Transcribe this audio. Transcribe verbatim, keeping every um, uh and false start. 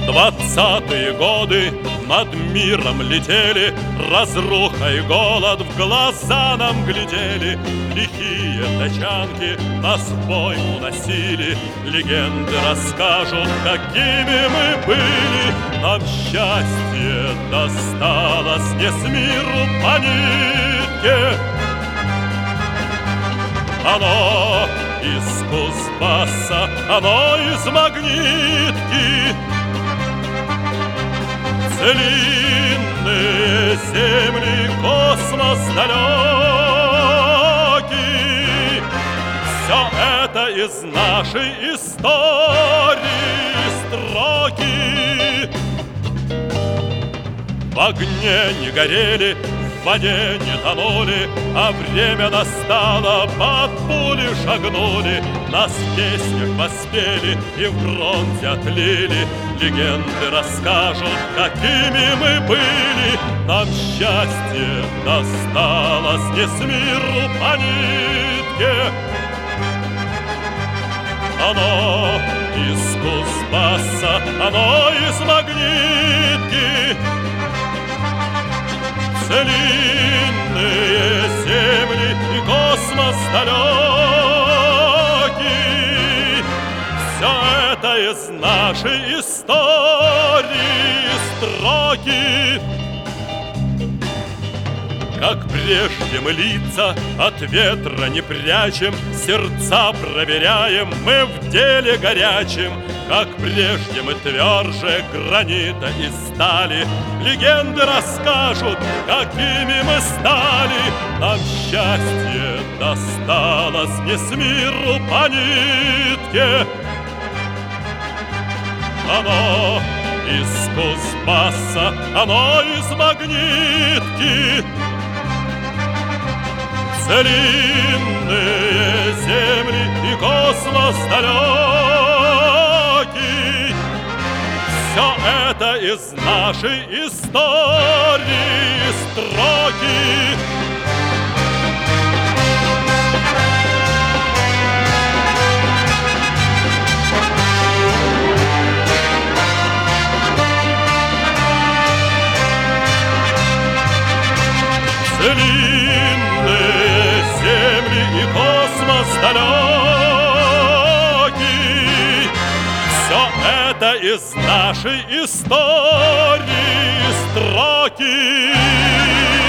Двадцатые годы над миром летели, разруха и голод в глаза нам глядели. Лихие тачанки нас в бой уносили, легенды расскажут, какими мы были. Нам счастье досталось не с миру по нитке, оно из Кузбасса, оно из Магнитки. Длинные земли, космос далекий, все это из нашей истории строки. В огне не горели, в воде не тонули, а время настало, под пули шагнули. Нас в песнях воспели и в бронзе отлили, легенды расскажут, какими мы были. Нам счастье досталось не с миру по нитке, оно из Кузбасса, оно из Магнитки. Длинные земли и космос далекий, все это из нашей истории строки. Как прежде мы лица от ветра не прячем, сердца проверяем мы в деле горячем. Как прежде мы тверже гранита и стали, легенды расскажут, какими мы стали. Нам счастье досталось не с миру по нитке, оно из Кузбасса, оно из Магнитки. Длинные земли и космос далекий, все это из нашей истории строки. Длинные земли и космос далекий, все это из нашей истории строки.